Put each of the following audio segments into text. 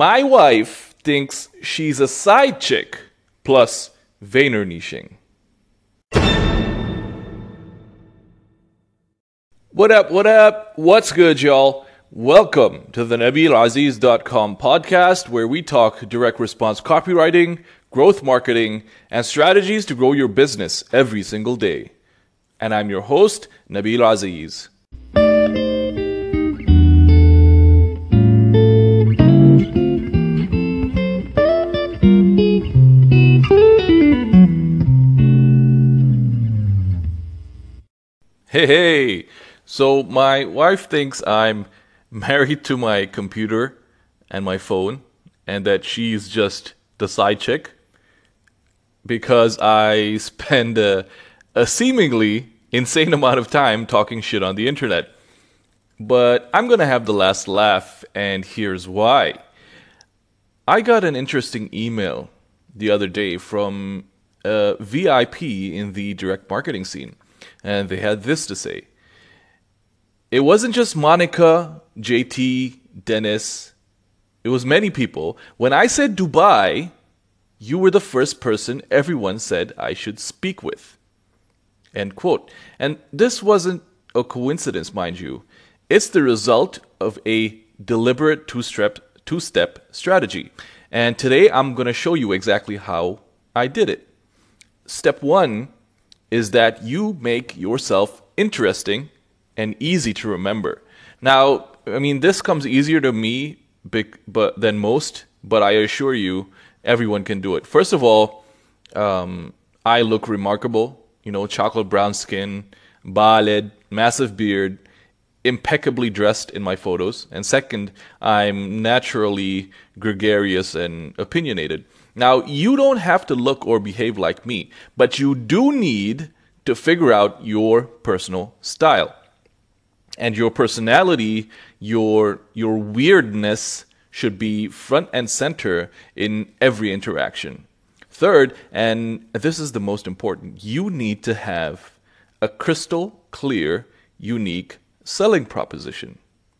My wife thinks she's a side chick plus Vayner niching. What up, what up? What's good, y'all? Welcome to the NabilAziz.com podcast, where we talk direct response copywriting, growth marketing, and strategies to grow your business every single day. And I'm your host, Nabil Aziz. Hey. So my wife thinks I'm married to my computer and my phone, and that she's just the side chick because I spend a seemingly insane amount of time talking shit on the internet. But I'm gonna have the last laugh, and here's why. I got an interesting email the other day from a VIP in the direct marketing scene, and they had this to say. It wasn't just Monica, JT, Dennis. It was many people. When I said Dubai, you were the first person everyone said I should speak with. End quote. And this wasn't a coincidence, mind you. It's the result of a deliberate two-step strategy. And today I'm going to show you exactly how I did it. Step one is that you make yourself interesting and easy to remember. Now, I mean, this comes easier to me than most, but I assure you, everyone can do it. First of all, I look remarkable. You know, chocolate brown skin, baaled, massive beard, impeccably dressed in my photos. And second, I'm naturally gregarious and opinionated. Now, you don't have to look or behave like me, but you do need to figure out your personal style. And your personality, your weirdness should be front and center in every interaction. Third, and this is the most important, you need to have a crystal clear, unique selling proposition.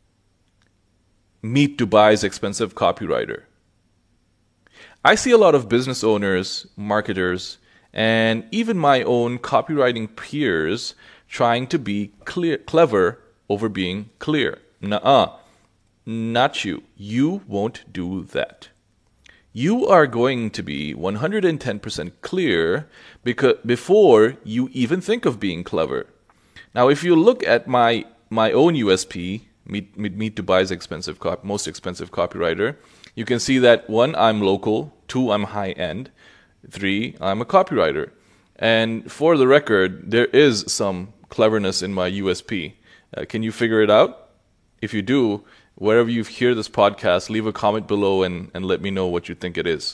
Meet Dubai's expensive copywriter. I see a lot of business owners, marketers, and even my own copywriting peers trying to be clever over being clear. Nuh-uh. Not you. You won't do that. You are going to be 110% clear before you even think of being clever. Now, if you look at my own USP, Meet Dubai's most expensive copywriter, you can see that 1, I'm local, 2, I'm high-end, 3, I'm a copywriter. And for the record, there is some cleverness in my USP. Can you figure it out? If you do, wherever you hear this podcast, leave a comment below and let me know what you think it is.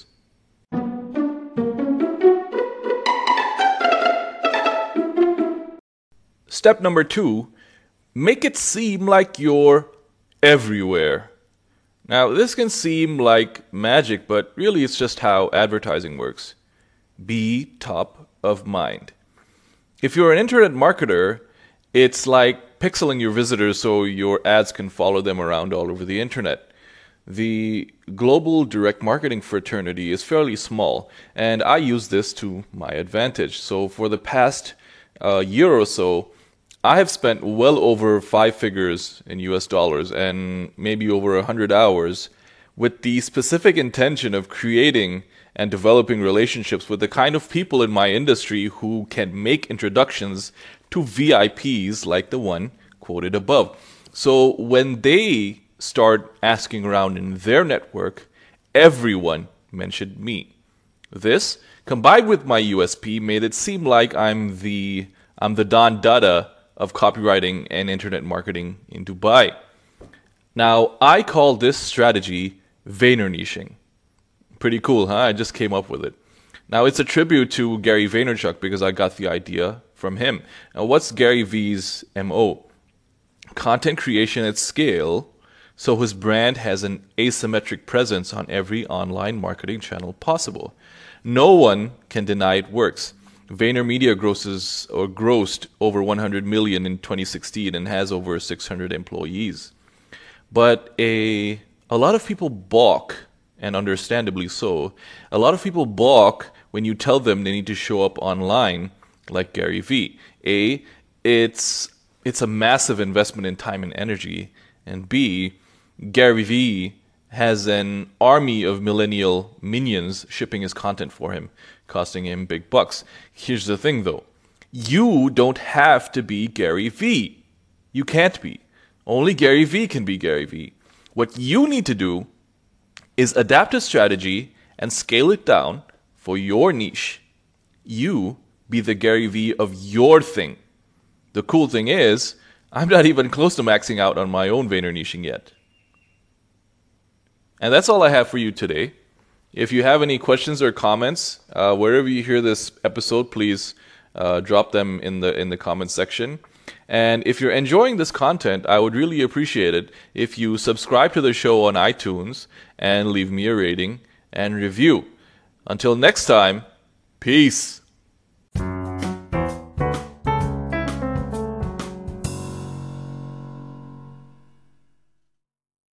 Step number 2, make it seem like you're everywhere. Now, this can seem like magic, but really it's just how advertising works. Be top of mind. If you're an internet marketer, it's like pixeling your visitors so your ads can follow them around all over the internet. The global direct marketing fraternity is fairly small, and I use this to my advantage. So for the past year or so, I have spent well over 5 figures in US dollars and maybe over 100 hours with the specific intention of creating and developing relationships with the kind of people in my industry who can make introductions to VIPs like the one quoted above. So when they start asking around in their network, everyone mentioned me. This, combined with my USP, made it seem like I'm the Don Dada of copywriting and internet marketing in Dubai. Now, I call this strategy Vayner niching. Pretty cool, huh? I just came up with it. Now, it's a tribute to Gary Vaynerchuk because I got the idea from him. Now, what's Gary V's MO? Content creation at scale, so his brand has an asymmetric presence on every online marketing channel possible. No one can deny it works. VaynerMedia grossed over 100 million in 2016 and has over 600 employees. But a lot of people balk and understandably so. A lot of people balk when you tell them they need to show up online like Gary Vee. A, it's a massive investment in time and energy, and B, Gary Vee has an army of millennial minions shipping his content for him, costing him big bucks. Here's the thing though. You don't have to be Gary Vee. You can't be. Only Gary Vee can be Gary Vee. What you need to do is adapt a strategy and scale it down for your niche. You be the Gary Vee of your thing. The cool thing is, I'm not even close to maxing out on my own Vayner niching yet. And that's all I have for you today. If you have any questions or comments, wherever you hear this episode, please drop them in the comments section. And if you're enjoying this content, I would really appreciate it if you subscribe to the show on iTunes and leave me a rating and review. Until next time, peace.